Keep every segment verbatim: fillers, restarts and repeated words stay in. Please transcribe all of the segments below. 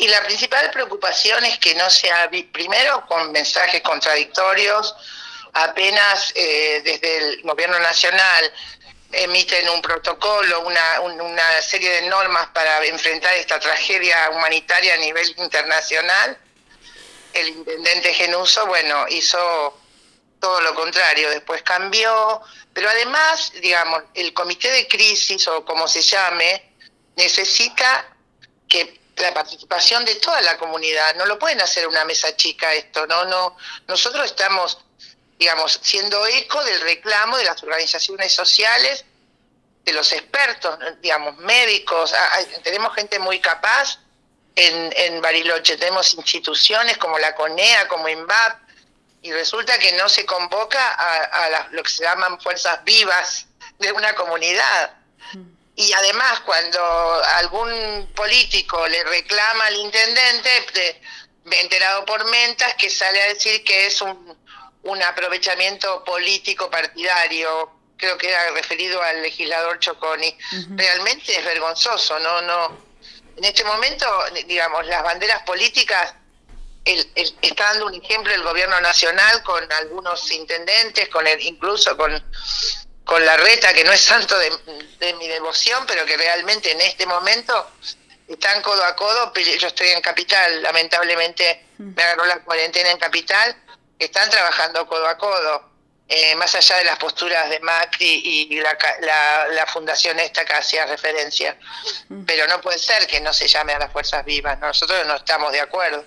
y la principal preocupación es que no sea, primero, con mensajes contradictorios, apenas eh, desde el gobierno nacional emiten un protocolo, una, un, una serie de normas para enfrentar esta tragedia humanitaria a nivel internacional. El intendente Genuso, bueno, hizo todo lo contrario, después cambió, pero además, digamos, el comité de crisis, o como se llame, necesita que la participación de toda la comunidad. No lo pueden hacer una mesa chica esto, no, no. Nosotros estamos, digamos, siendo eco del reclamo de las organizaciones sociales, de los expertos, digamos, médicos. Tenemos gente muy capaz en, en Bariloche, tenemos instituciones como la CONEA, como INVAP, y resulta que no se convoca a, a las, lo que se llaman fuerzas vivas de una comunidad. Y además, cuando algún político le reclama al intendente, me he enterado por mentas que sale a decir que es un, un aprovechamiento político partidario. Creo que era referido al legislador Choconi. Uh-huh. Realmente es vergonzoso, ¿no? no En este momento, digamos, las banderas políticas, el, el, está dando un ejemplo el gobierno nacional con algunos intendentes, con el, incluso con... con Larreta, que no es santo de, de mi devoción, pero que realmente en este momento están codo a codo. Yo estoy en Capital, lamentablemente me agarró la cuarentena en Capital, están trabajando codo a codo, eh, más allá de las posturas de Macri y la, la, la fundación esta que hacía referencia. Pero no puede ser que no se llame a las fuerzas vivas, nosotros no estamos de acuerdo.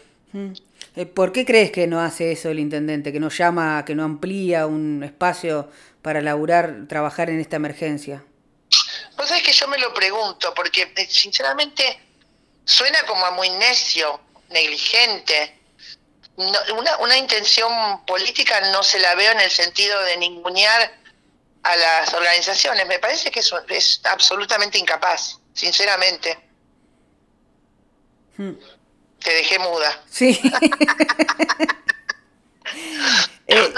¿Por qué crees que no hace eso el intendente, que no llama, que no amplía un espacio para laburar, trabajar en esta emergencia? Vos sabés que yo me lo pregunto, porque sinceramente suena como a muy necio, negligente. No, una, una intención política no se la veo en el sentido de ningunear a las organizaciones. Me parece que es, es absolutamente incapaz, sinceramente. Hmm. Te dejé muda. Sí. eh,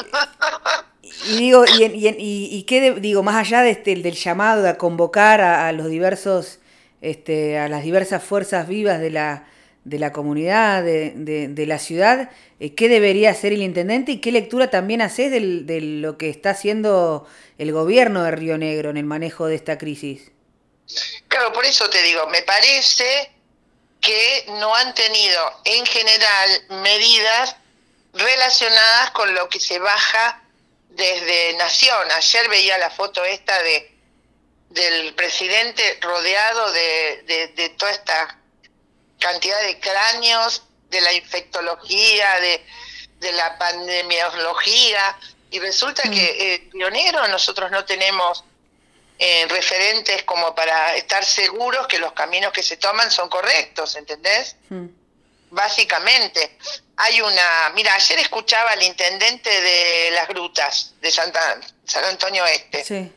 y digo, y, y, y, y qué de, digo, más allá de este, del llamado a convocar a, a los diversos, este, a las diversas fuerzas vivas de la, de la comunidad, de, de, de la ciudad, eh, ¿qué debería hacer el intendente y qué lectura también haces del, de lo que está haciendo el gobierno de Río Negro en el manejo de esta crisis? Claro, por eso te digo, me parece que no han tenido en general medidas relacionadas con lo que se baja desde Nación. Ayer veía la foto esta de del presidente rodeado de, de, de toda esta cantidad de cráneos, de la infectología, de, de la pandemiología, y resulta mm. que eh, Río Negro nosotros no tenemos Eh, referentes como para estar seguros que los caminos que se toman son correctos, ¿entendés? Mm. Básicamente, hay una... Mira, ayer escuchaba al intendente de las grutas, de Santa, San Antonio Este, sí.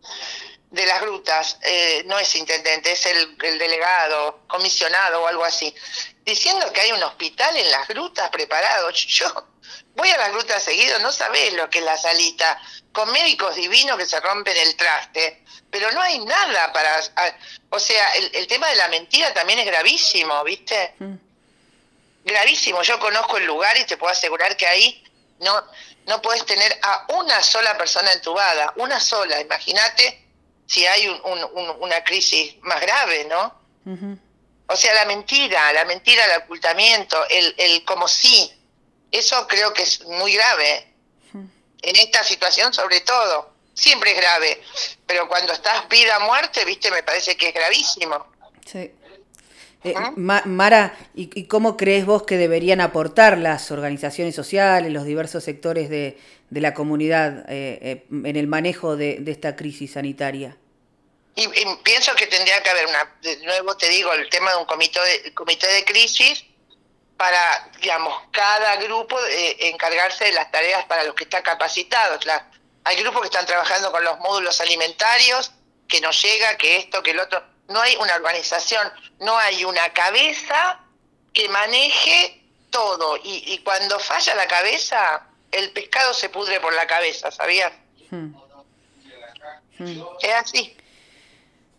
de las grutas, eh, no es intendente, es el, el delegado, comisionado o algo así, diciendo que hay un hospital en las grutas preparado. Yo voy a las grutas seguido, no sabés lo que es la salita, con médicos divinos que se rompen el traste, pero no hay nada para... O sea, el, el tema de la mentira también es gravísimo, ¿viste? Mm. Gravísimo. Yo conozco el lugar y te puedo asegurar que ahí no, no podés tener a una sola persona entubada, una sola. Imagínate si hay un, un, un, una crisis más grave, ¿no? Uh-huh. O sea, la mentira, la mentira, el ocultamiento, el, el como sí, eso creo que es muy grave. Uh-huh. En esta situación sobre todo. Siempre es grave, pero cuando estás vida o muerte, viste, me parece que es gravísimo. Sí. Eh, ¿Ah? Ma- Mara, ¿y, ¿y cómo crees vos que deberían aportar las organizaciones sociales, los diversos sectores de, de la comunidad eh, eh, en el manejo de, de esta crisis sanitaria? Y, y pienso que tendría que haber, una, de nuevo te digo, el tema de un comité de, comité de crisis para, digamos, cada grupo eh, encargarse de las tareas para los que están capacitados. La, Hay grupos que están trabajando con los módulos alimentarios, que no llega, que esto, que el otro. No hay una organización, no hay una cabeza que maneje todo. Y, y cuando falla la cabeza, el pescado se pudre por la cabeza, ¿sabías? Hmm. Hmm. Es así.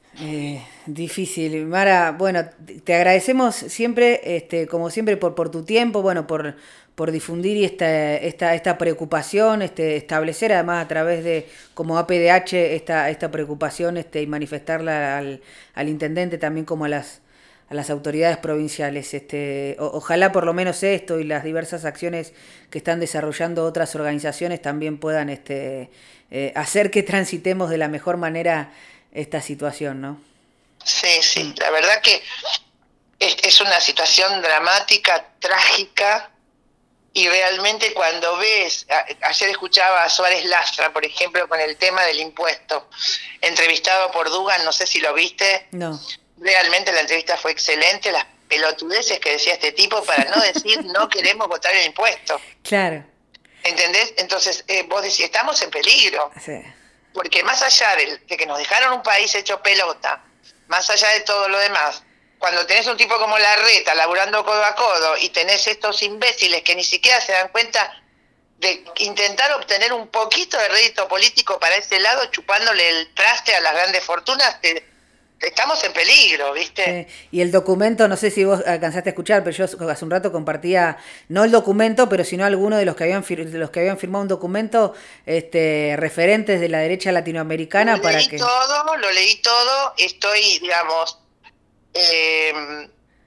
Eh, difícil, Mara. Bueno, te agradecemos siempre, este, como siempre, por, por tu tiempo, bueno, por, por difundir esta, esta, esta preocupación, este, establecer además a través de, como A P D H, esta, esta preocupación, este, y manifestarla al, al intendente también como a las, a las autoridades provinciales. Este, o, ojalá por lo menos esto y las diversas acciones que están desarrollando otras organizaciones también puedan, este, eh, hacer que transitemos de la mejor manera esta situación, ¿no? Sí, sí, la verdad que es, es una situación dramática, trágica, y realmente cuando ves, a, ayer escuchaba a Suárez Lastra, por ejemplo, con el tema del impuesto, entrevistado por Dugan, no sé si lo viste. No. Realmente la entrevista fue excelente, las pelotudeces que decía este tipo para no decir no queremos votar el impuesto. Claro. ¿Entendés? Entonces, eh, vos decís, estamos en peligro. Sí. Porque más allá de, de que nos dejaron un país hecho pelota, más allá de todo lo demás, cuando tenés un tipo como Larreta laburando codo a codo y tenés estos imbéciles que ni siquiera se dan cuenta de intentar obtener un poquito de rédito político para ese lado, chupándole el traste a las grandes fortunas, te, te estamos en peligro, ¿viste? Sí. Y el documento, no sé si vos alcanzaste a escuchar, pero yo hace un rato compartía, no el documento, pero sino algunos de los que habían de los que habían firmado un documento, este, referentes de la derecha latinoamericana. Lo para leí que... todo, lo leí todo, estoy, digamos, eh,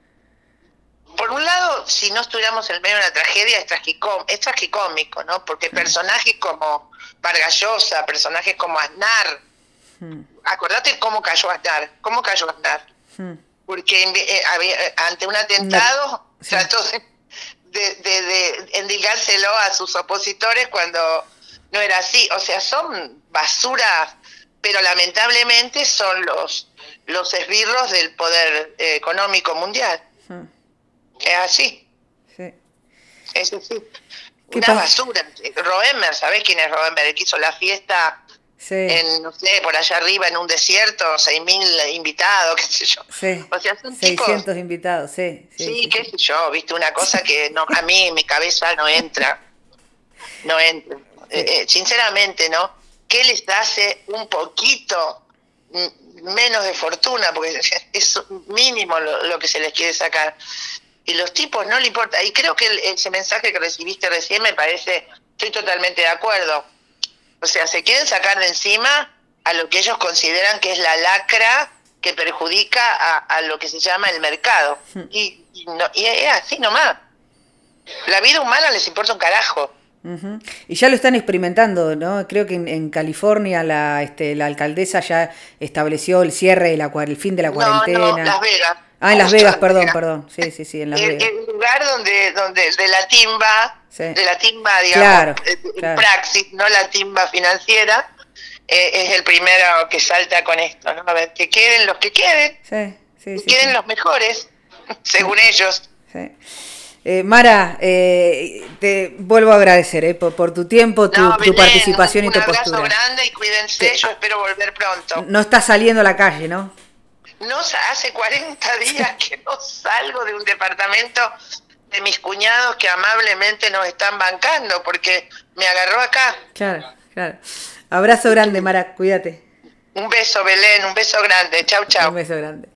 por un lado, si no estuviéramos en medio de una tragedia, es, tragicóm- es tragicómico, ¿no? Porque personajes como Vargas Llosa, personajes como Aznar, hmm. acordate cómo cayó Aznar, cómo cayó Aznar, hmm. porque eh, había, ante un atentado no. sí. trató de, de, de, de endilgárselo a sus opositores cuando no era así. O sea, son basuras, pero lamentablemente son los, los esbirros del poder eh, económico mundial. Hmm. Es así. Sí. Es así. Una pasa? basura. Roemer, ¿sabés quién es Roemer? El que hizo la fiesta sí. en, no sé, por allá arriba en un desierto, seis mil invitados, qué sé yo. Sí. O sea, son seiscientos tipos, invitados, sí. Sí, sí, sí qué sí. sé yo, viste, una cosa que no, a mí en mi cabeza no entra. No entra. Sí. Eh, eh, sinceramente, ¿no? ¿Qué les hace un poquito menos de fortuna? Porque es mínimo lo, lo que se les quiere sacar. Y los tipos no le importa. Y creo que el, ese mensaje que recibiste recién me parece, estoy totalmente de acuerdo. O sea, se quieren sacar de encima a lo que ellos consideran que es la lacra que perjudica a, a lo que se llama el mercado. Y, y, no, y es así nomás. La vida humana les importa un carajo. Uh-huh. Y ya lo están experimentando, ¿no? Creo que en, en California la, este, la alcaldesa ya estableció el cierre, de la, el fin de la cuarentena. No, no, Las Vegas. Ah, en Las Vegas, perdón, Vegas. perdón. Sí, sí, sí, en Las el, Vegas. El lugar donde, donde de la timba, sí. de la timba, digamos, claro, en claro. praxis, no la timba financiera, eh, es el primero que salta con esto, ¿no? A ver, que queden los que queden, sí, sí, que sí, queden sí. los mejores, según sí. ellos. Sí. Eh, Mara, eh, te vuelvo a agradecer eh, por, por tu tiempo, tu, no, tu Belén, participación un, y tu un postura. Un abrazo grande y cuídense, sí. yo espero volver pronto. No estás saliendo a la calle, ¿no? No, hace cuarenta días que no salgo de un departamento de mis cuñados que amablemente nos están bancando porque me agarró acá. Claro, claro. Abrazo grande, Mara, cuídate. Un beso, Belén, un beso grande. Chau, chau. Un beso grande.